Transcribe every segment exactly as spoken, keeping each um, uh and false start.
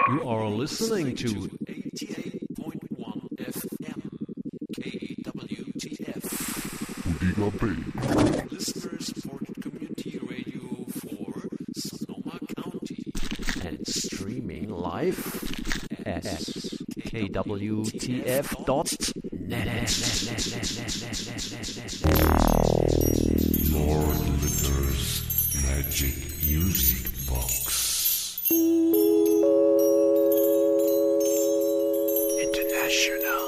You are listening to eighty-eight point one F M, K W T F. Bodega Bay. Listener-supported community radio for Sonoma County. and streaming live at k w t f dot net. Lord Litter's Magic Music Box. International.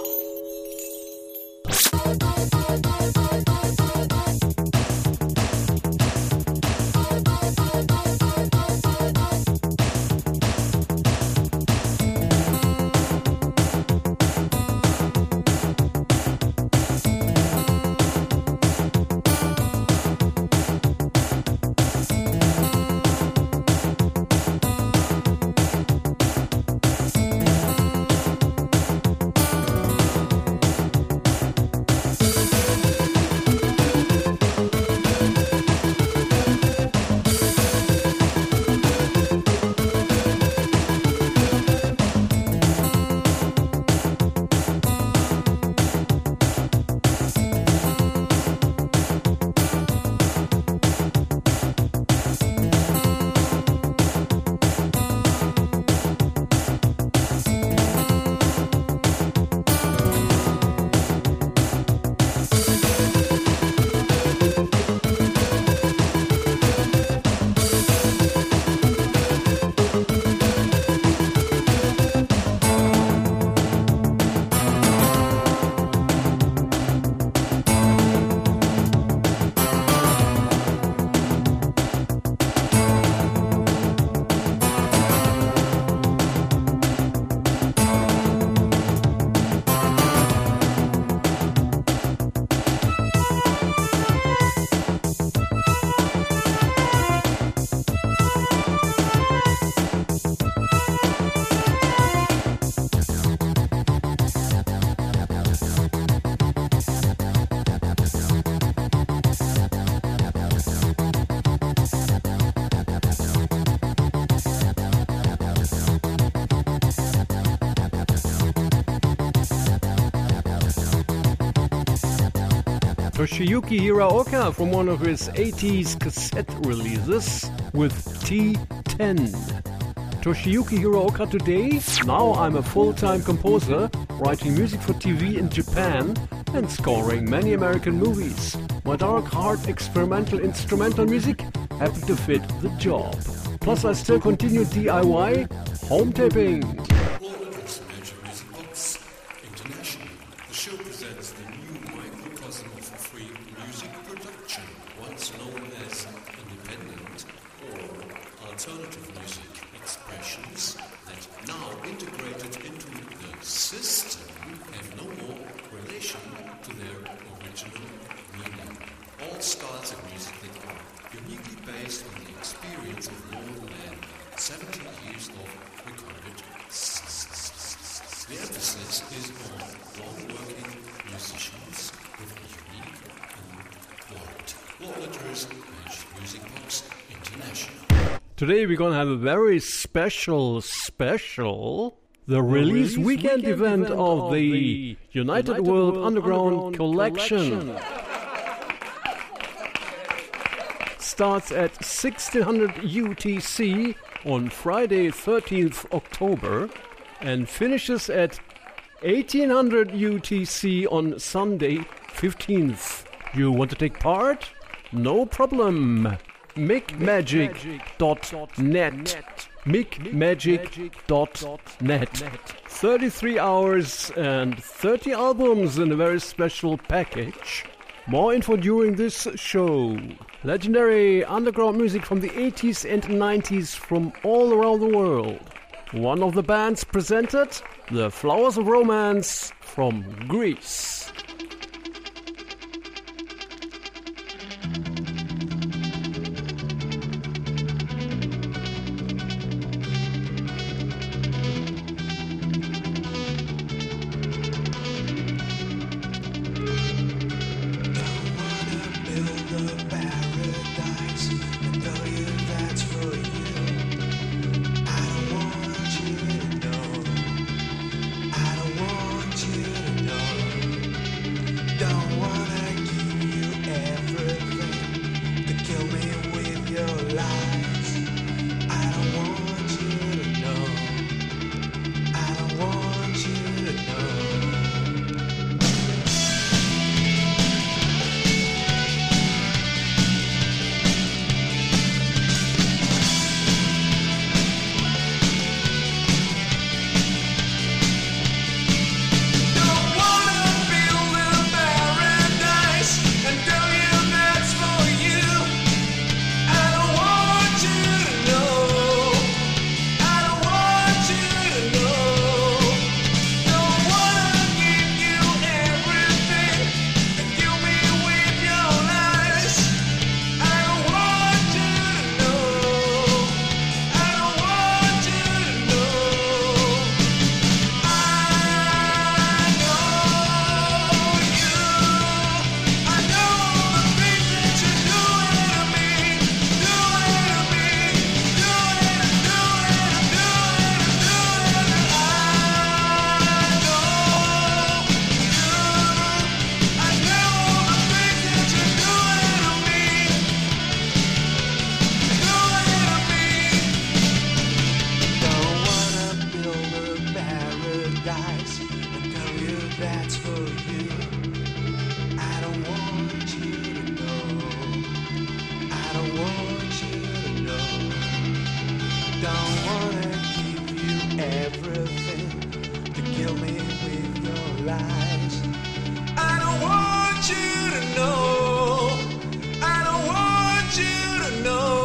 Toshiyuki Hiraoka from one of his eighties cassette releases with T ten. Toshiyuki Hiraoka today, now I'm a full-time composer, writing music for T V in Japan and scoring many American movies. My dark heart experimental instrumental music happened to fit the job. Plus I still continue D I Y home taping. Lawrence Magic Music Box International. The show presents the new microcosm of free music production, once known as independent or alternative music expressions that now integrated into the system have no more relation to their original meaning. All styles of music that are uniquely based on the experience of more than seventy years of recorded s- The emphasis is on long-working musicians with a unique and quality. Law Letters Magic Music Box International. Today we're gonna have a very special, special, the release, release weekend, weekend event, event of, of the United, United World, World Underground, Underground Collection. Collection. Starts at sixteen hundred U T C on Friday thirteenth October and finishes at eighteen hundred U T C on Sunday fifteenth. You want to take part? No problem. mic magic dot net mic magic dot net thirty-three hours and thirty albums in a very special package. More info during this show. Legendary underground music from the eighties and nineties from all around the world. One of the bands presented, the Flowers of Romance from Greece. Paradise, I tell you that's for you. I don't want you to kill me with your lies. I don't want you to know. I don't want you to know.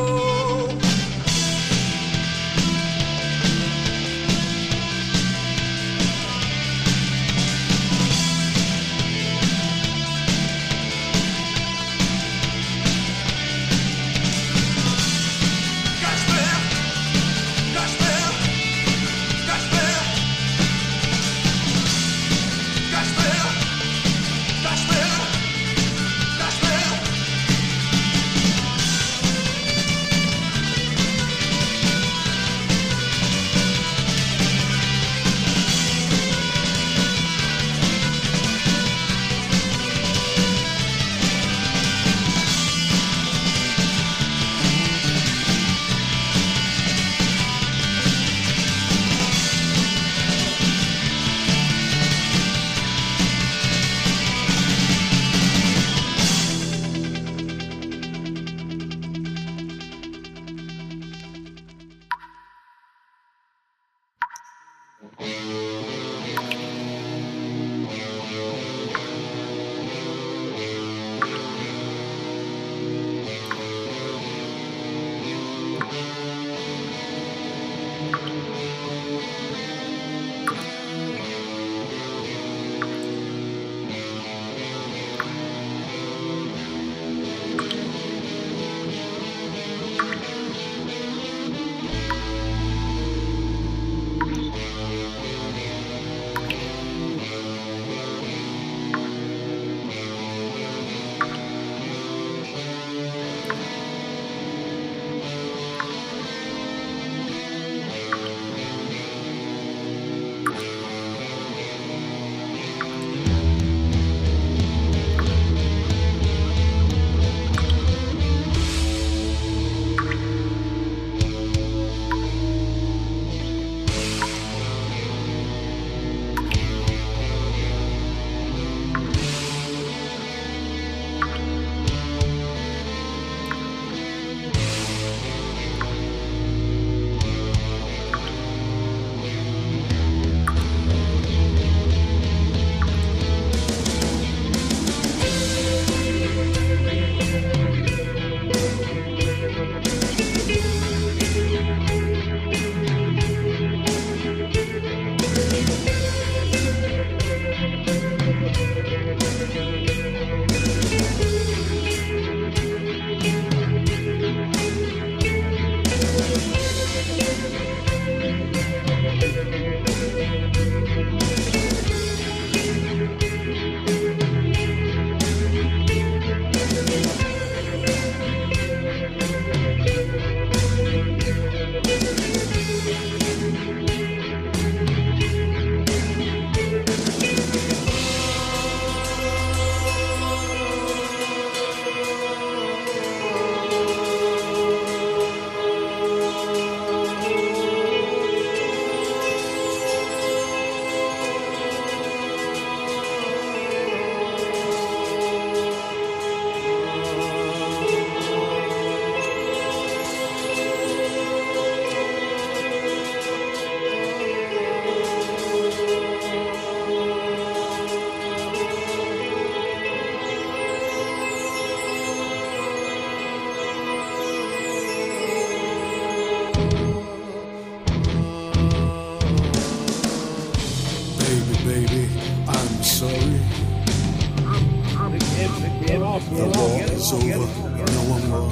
The war is over, no one more.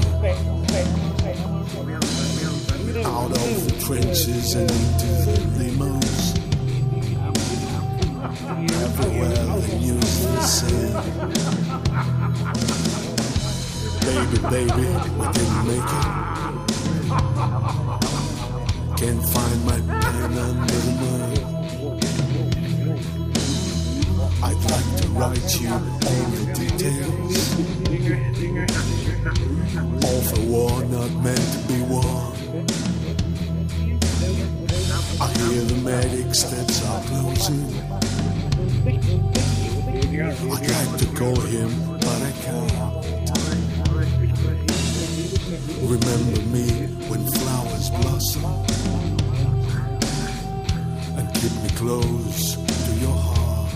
Out of the trenches and into the limos. Everywhere the news is saying, baby, baby, we didn't make it. Can't find my pen under the mud. I'd like to write you all the details of a war not meant to be won. I hear the medic steps are closing. I'd like to call him, but I can't. Remember me when flowers blossom and keep me close to your heart.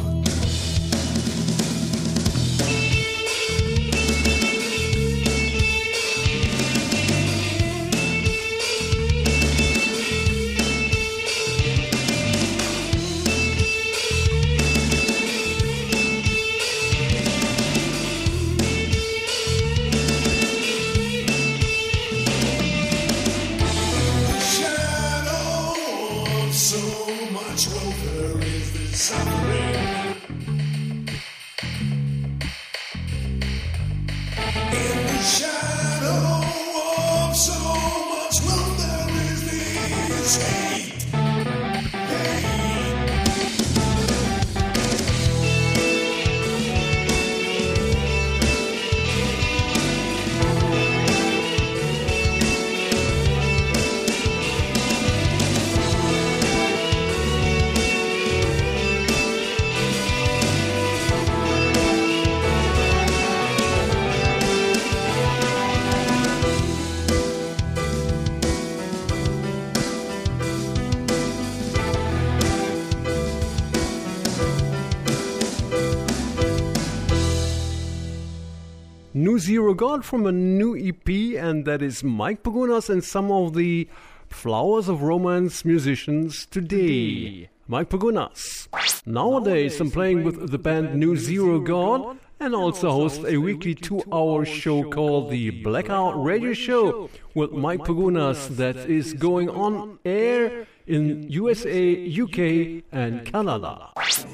New Zero God from a new E P, and that is Mike Pagunas and some of the Flowers of Romance musicians today. Mike Pagunas. Nowadays I'm playing with the band New Zero God and also host a weekly two-hour show called the Blackout Radio Show with Mike Pagunas that is going on air in U S A, U K and Canada.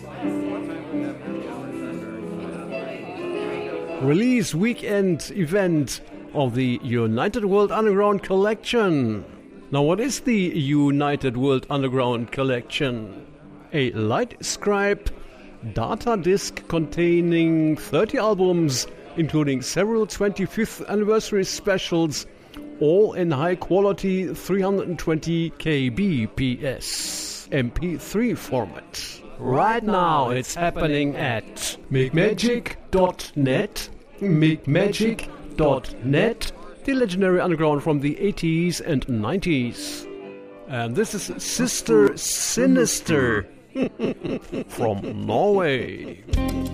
Release weekend event of the United World Underground Collection. Now, what is the United World Underground Collection? A light scribe data disc containing thirty albums, including several twenty-fifth anniversary specials, all in high quality three hundred twenty kilobits M P three format. Right now it's happening at make magic dot net, make magic dot net, the legendary underground from the eighties and nineties. And this is Sister Sinister from Norway.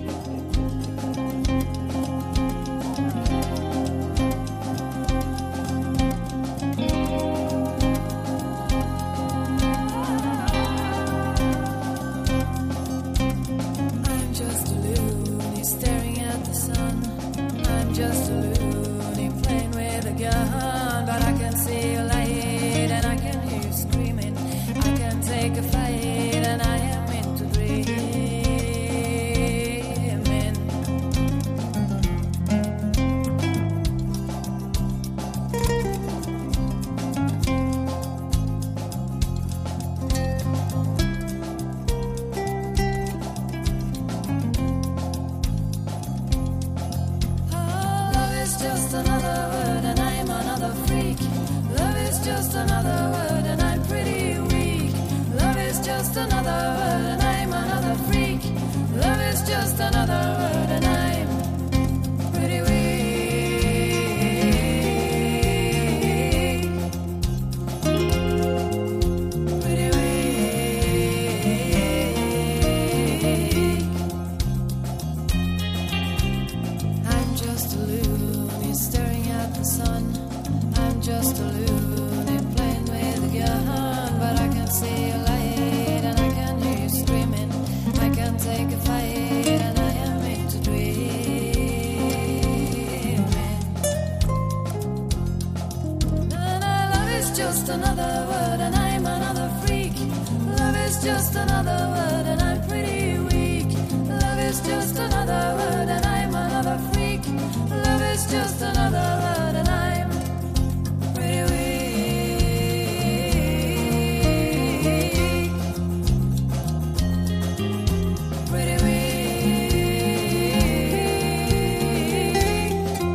Just a loony playing with a gun, but I can see you light and I can hear you screaming. I can take a fight and I am into dreaming. Just another word and I'm another freak. Love is just another word and I'm pretty weak. Love is just another word and I'm another freak. Love is just another word and I'm pretty weak. Pretty weak. I'm just a loony staring at the sun. I'm just a loony playing with a gun, but I can see a light and I can hear you screaming. I can take a fight and I am into dreaming. No, no, love is just another word and I'm another freak. Love is just another word and I'm pretty weak. Love is just another word and I'm another freak. Love is just another word and I'm pretty weak. Pretty weak.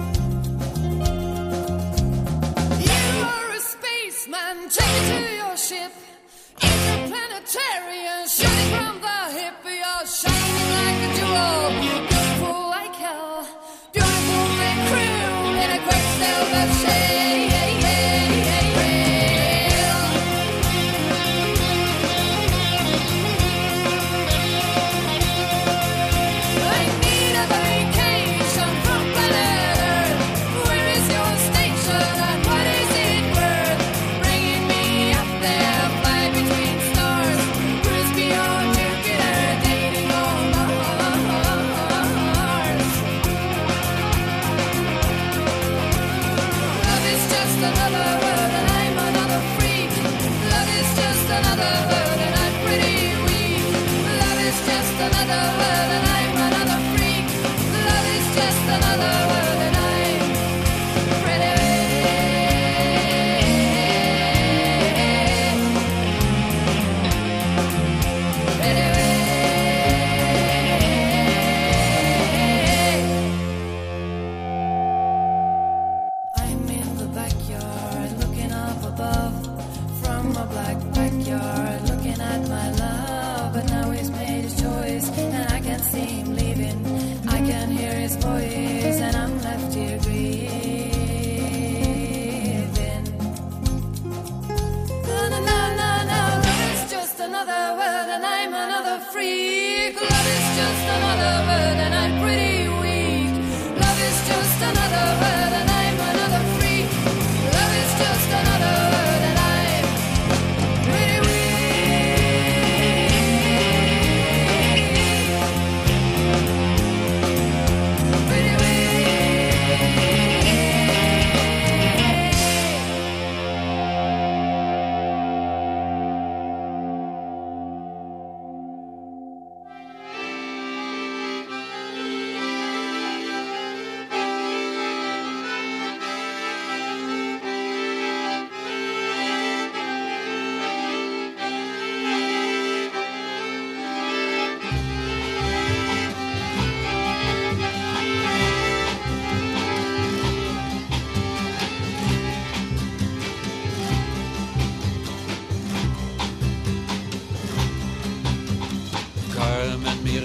You are a spaceman, take me to your ship. Interplanetarian, shooting from the hip. You're shining like a jewel, beautiful like hell. Beautiful and cruel in a great silver shade.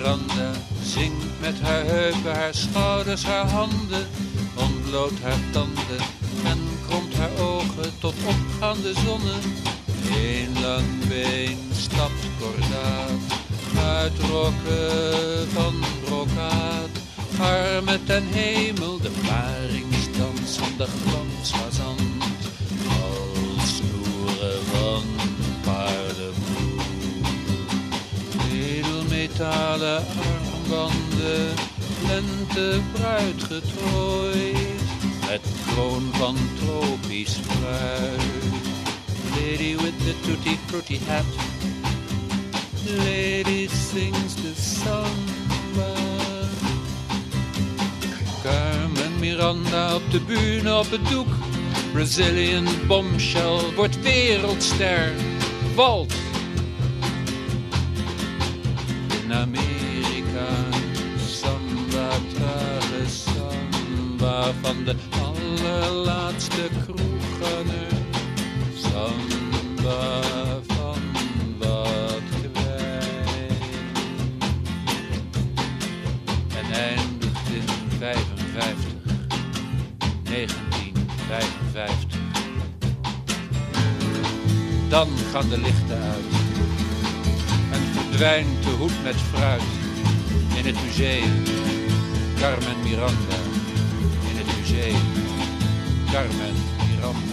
Miranda zingt met haar heupen, haar schouders, haar handen, ontbloot haar tanden en kromt haar ogen tot opgaande zonne. Een lang been stapt kordaat, uitrokken van brokaat, armen ten hemel, de paringsdans van de glansfazant, als snoeren van paardenmoer. Edelmetalen armbanden, lente bruid getooid, met kroon van tropisch fruit. Lady with the tutti frutti hat, lady sings the samba. Carmen Miranda op de bühne op het doek, Brazilian bombshell wordt wereldster, valt in Amerika. Samba, trage samba van de allerlaatste kroegganger. Samba van wat kwijt. En eindigt in vijfenvijftig, negentien vijfenvijftig. Dan gaan de lichten uit en verdwijnt de hoed met fruit in het museum. Carmen Miranda in het museum. Carmen Miranda.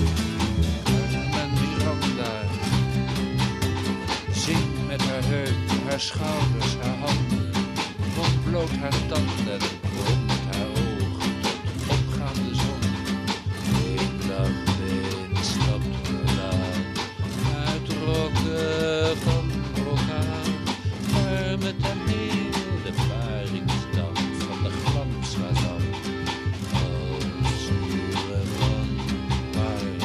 Zingt met haar heupen, haar schouders, haar handen, ontbloot haar tanden, kromt haar ogen tot opgaande zon. Een lang been stapt vooraan, uitrokken van brokaat, armen ten hemel, de paringsdans van de glansfazant, als snoeren van paarden.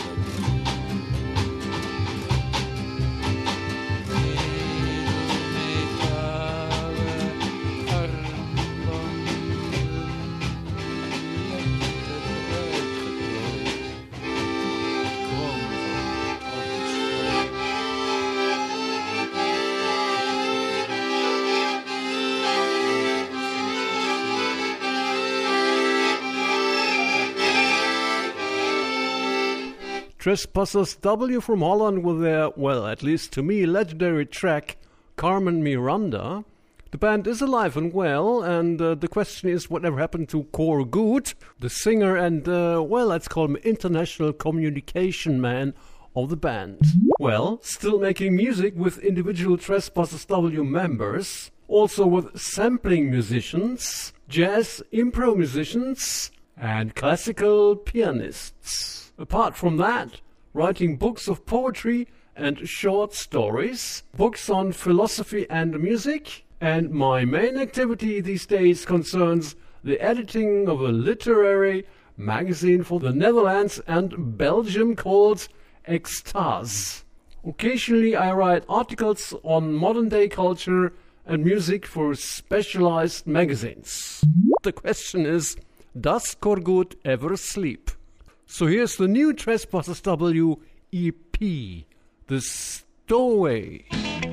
Trespassers W from Holland with their, well, at least to me, legendary track, Carmen Miranda. The band is alive and well, and uh, the question is whatever happened to Cor Good, the singer and, uh, well, let's call him international communication man of the band. Well, still making music with individual Trespassers W members, also with sampling musicians, jazz improv musicians, and classical pianists. Apart from that, writing books of poetry and short stories, books on philosophy and music, and my main activity these days concerns the editing of a literary magazine for the Netherlands and Belgium called Extase. Occasionally I write articles on modern day culture and music for specialized magazines. The question is, does Cor Good ever sleep? So here's the new Trespassers W E P, The Stowaway.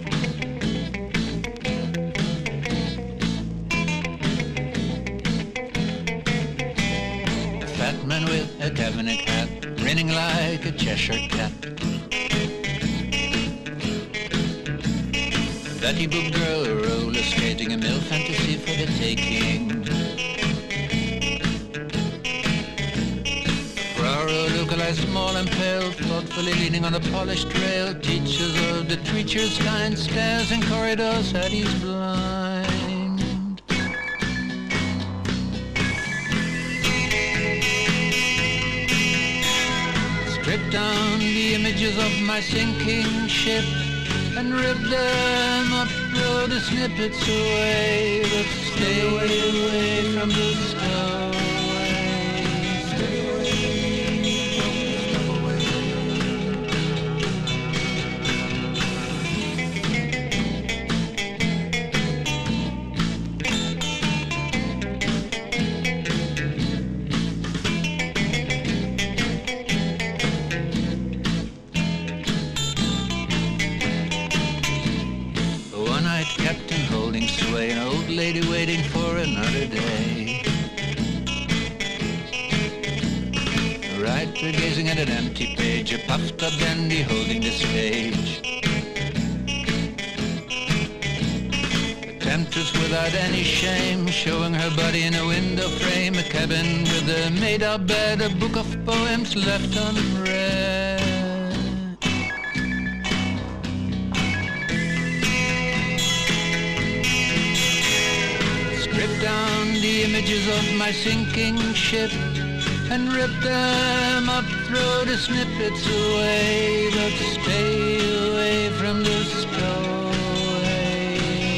A fat man with a cabinet hat, grinning like a Cheshire cat. Betty Boop girl, roller skating, a male fantasy for the taking. Localized, small and pale, thoughtfully leaning on a polished rail, teaches of the creature's kind, stairs and corridors that he's blind. Strip down the images of my sinking ship and rip them up, throw the snippets away, but stay away, away from the stone. Captain holding sway in a lady waiting for another day. Writer gazing at an empty page, a puffed up dandy holding the stage. A temptress without any shame, showing her body in a window frame. A cabin with a made-up bed, a book of poems left unread. Strip down the images of my sinking ship and rip them up, throw the snippets away, but stay away from the stowaway.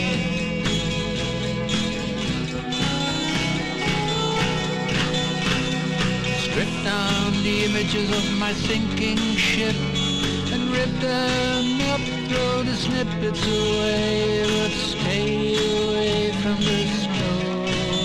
Strip down the images of my sinking ship and rip them up, throw the snippets away, but stay away from the stowaway.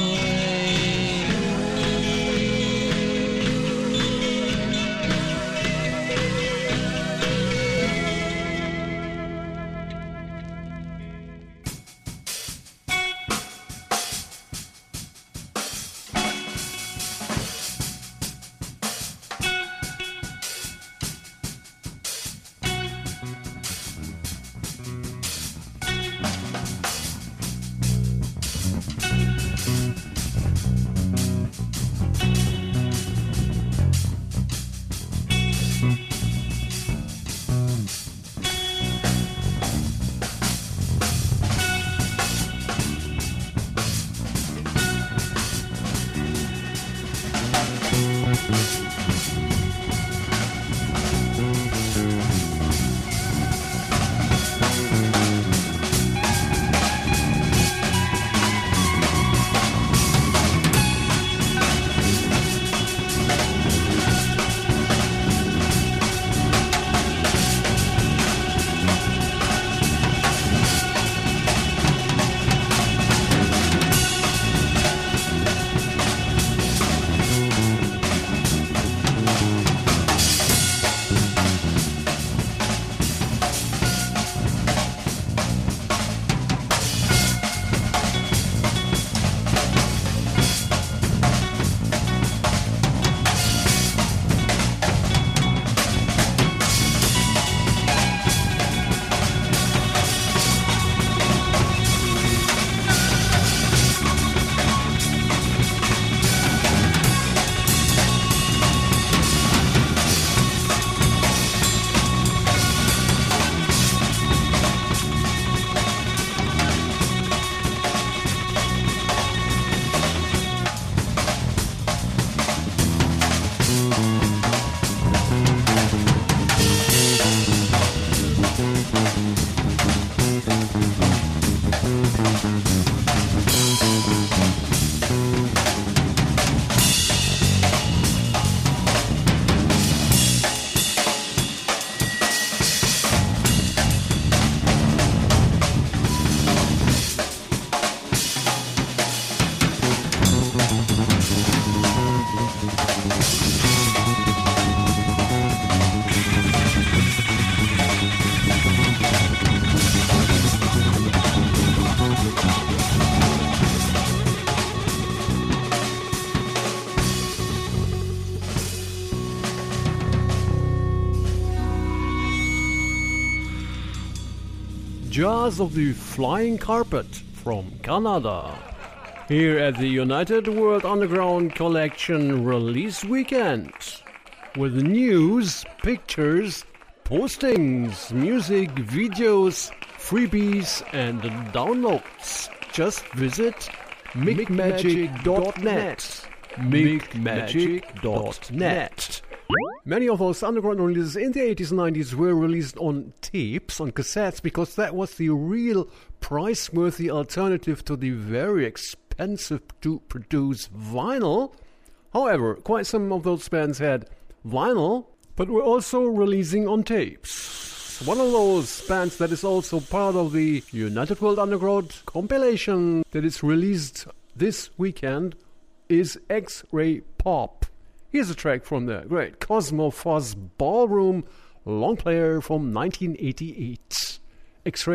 Jazz of the Flying Carpet from Canada. Here at the United World Underground Collection Release Weekend. With news, pictures, postings, music, videos, freebies and downloads. Just visit mic magic dot net. mic magic dot net. Many of those underground releases in the eighties and nineties were released on tapes, on cassettes, because that was the real price-worthy alternative to the very expensive to produce vinyl. However, quite some of those bands had vinyl, but were also releasing on tapes. One of those bands that is also part of the United World Underground compilation that is released this weekend is X-Ray Pop. Here's a track from the great Cosmofuzz Ballroom long player from nineteen eighty-eight. X-Ray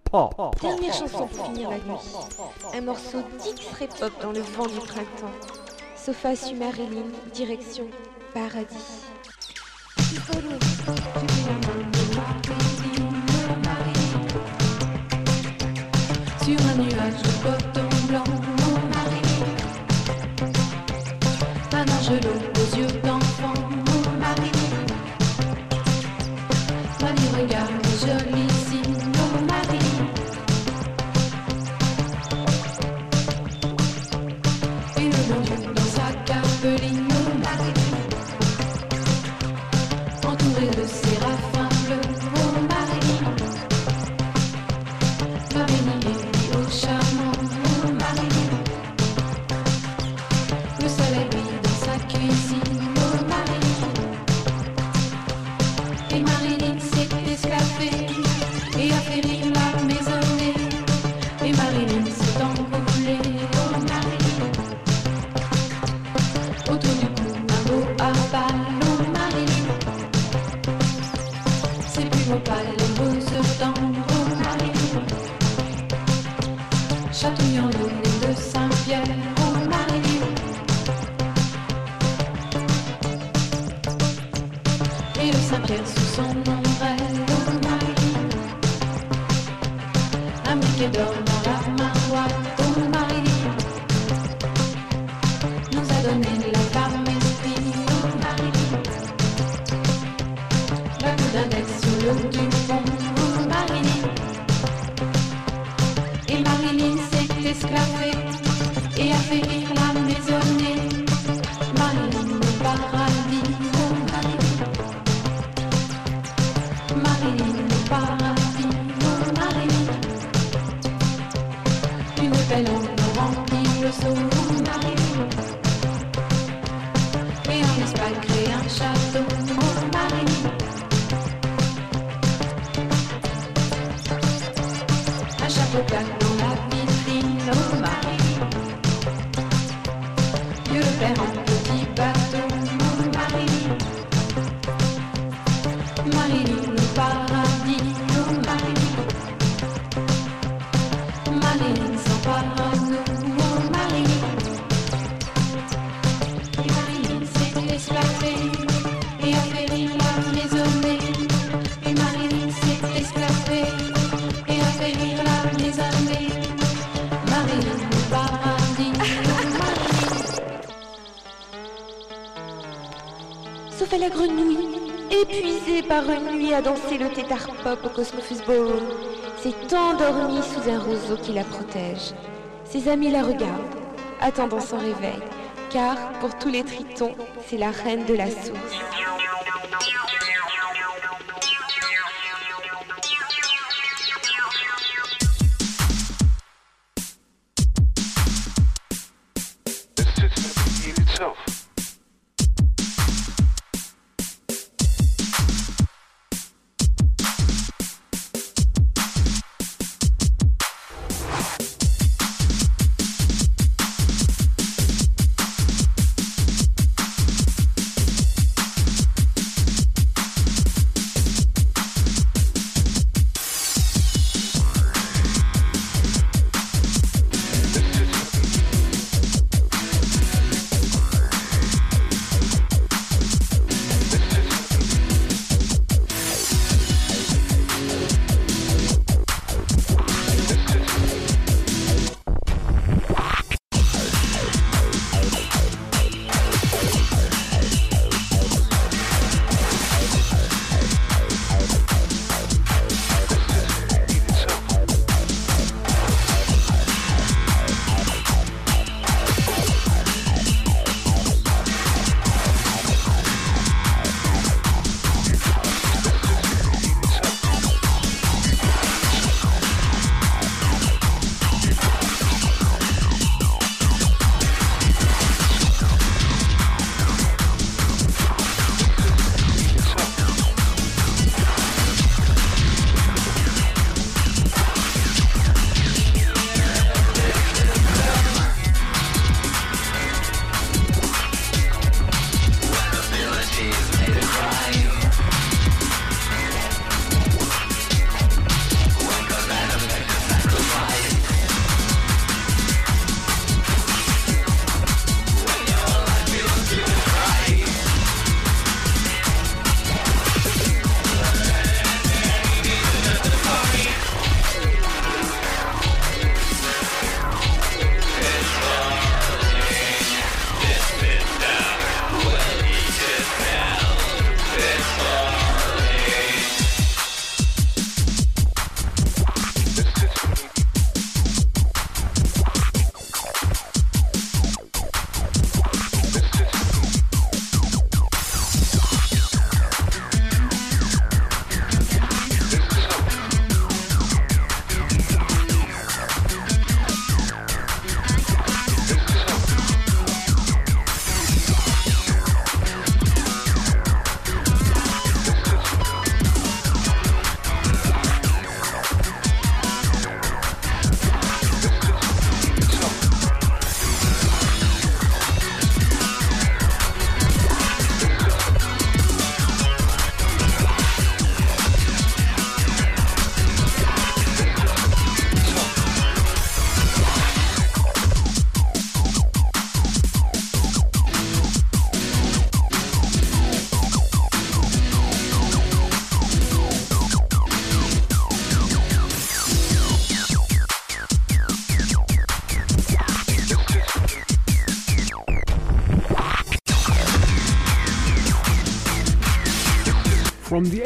pop. Dernière chanson pour finir la nuit. Un morceau d'X-ray pop dans le vent du printemps. Sofa sur Marilyn, direction paradis. Sur un nuage de coton blanc, mon mari. Un angelo aux yeux d'enfant, mon mari. Mamie regarde jolissime, mon mari. Et le bon Dieu dans sa capeline, mon mari. Entouré de séraphins bleus, mon mari. Marie au charmant, mon mari. Le soleil brille dans sa cuisine, mon mari. Et Marilyn s'est esclaffée et a fait rire la maisonnée. Et Marilyn s'est enroulée, mon mari. Autour du cou, un beau arbal, mon mari. C'est plus opale, les roses tendres, mon mari. Chatouillant le nez de Saint-Pierre, mon mari. Et le Saint-Pierre sous son ombrelle, mon mari. Un briquet d'or dans la main droite, mon mari. Nous a donné la femme esprit, mon mari. La coupe d'index sur le du pont, mon mari. Et Marilyn s'est esclaffée et a fait rire la maisonnée. Marilyn au paradis, mon mari. Marilyn au paradis, mon mari. Une belle ombre remplit le seau, mon mari. Et en Espagne crée un château, mon mari. Un chapeau plat dans la vitrine, oh mari. Dieu le père en petit bateau, mon mari. Marilyn au paradis, oh mari. Marilyn s'empare à nous, oh mari. Et Marilyn s'est esclaffée et a fait rire la maisonnée. Et Marilyn s'est esclaffée et a fait rire la maisonnée. Marilyn au paradis, oh mari. Sauf à la grenouille, épuisée par une nuit à danser le tétard pop au Cosmos Ball, s'est endormie sous un roseau qui la protège. Ses amis la regardent, attendant son réveil, car pour tous les tritons, c'est la reine de la source.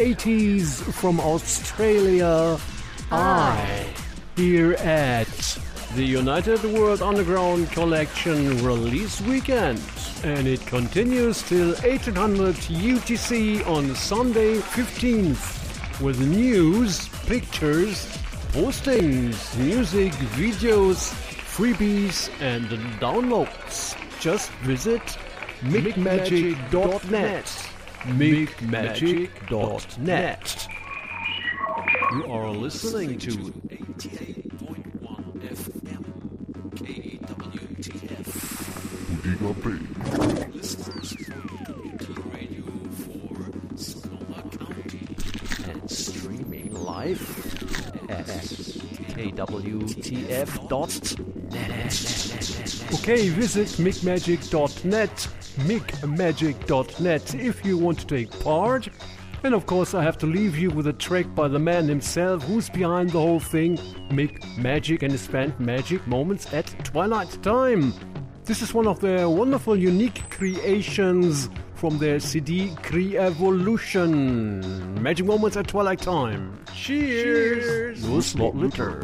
eighties from Australia, I, here at the United World Underground Collection Release Weekend. And it continues till eighteen hundred U T C on Sunday fifteenth with news, pictures, postings, music, videos, freebies and downloads. Just visit mick magic dot net. mick magic dot net. You are listening to eighty-eight point one F M K W T F. Budiga Bay. Listeners from Community Radio for Sonoma County. And streaming live at K W T F dot net. Okay, visit mick magic dot net, mick magic dot net if you want to take part. And of course I have to leave you with a track by the man himself who's behind the whole thing, Mick Magic and his band Magic Moments at Twilight Time. This is one of their wonderful unique creations from their C D Cre-Evolution. Magic Moments at Twilight Time. Cheers! Your slot litter.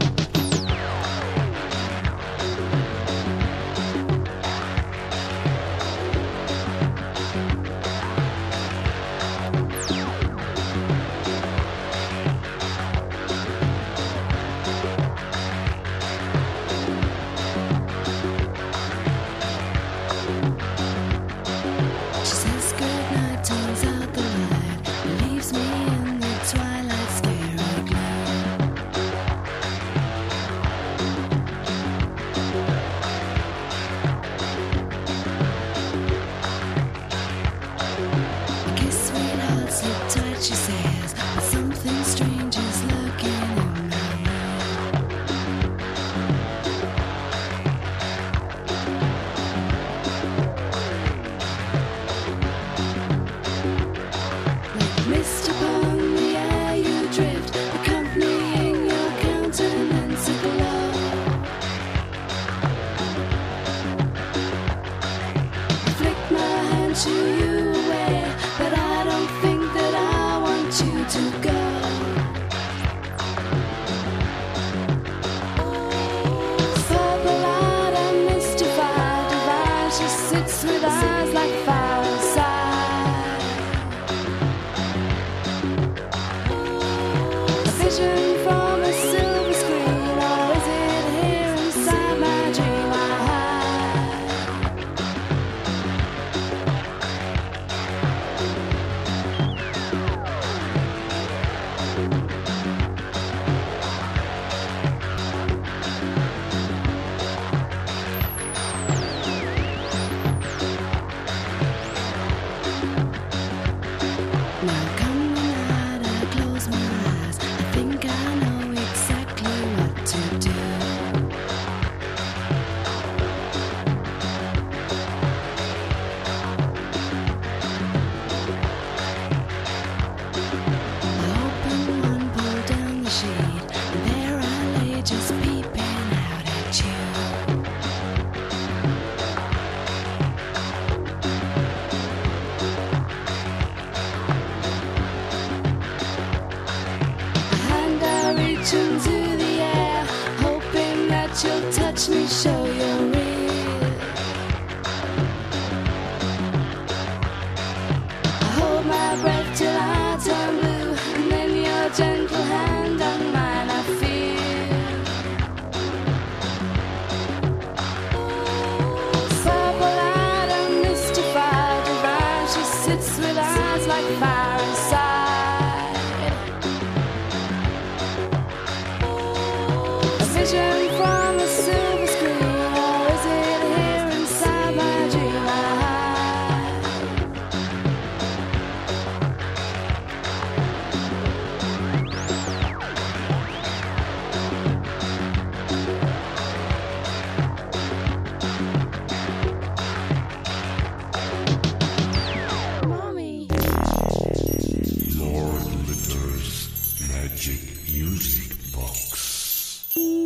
Lord Litter's Magic Music Box.